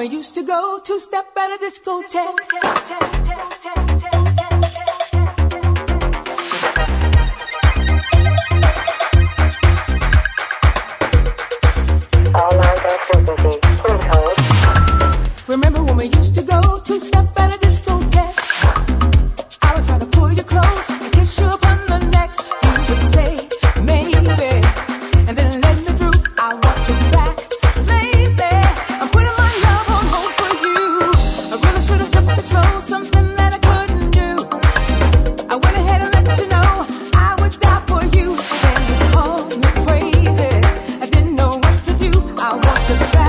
used to go two-step at a discotheque. All lines are frequency. Please hold. Remember when we used to go two-step at a discotheque? I would try to pull you close and kiss you upon the neck. You would say, maybe, and then let me through. I want you back, baby. I'm putting my love on hold for you. I really should have took control, something that I couldn't do. I went ahead and let you know I would die for you. Then you called me crazy. I didn't know what to do. I want you back.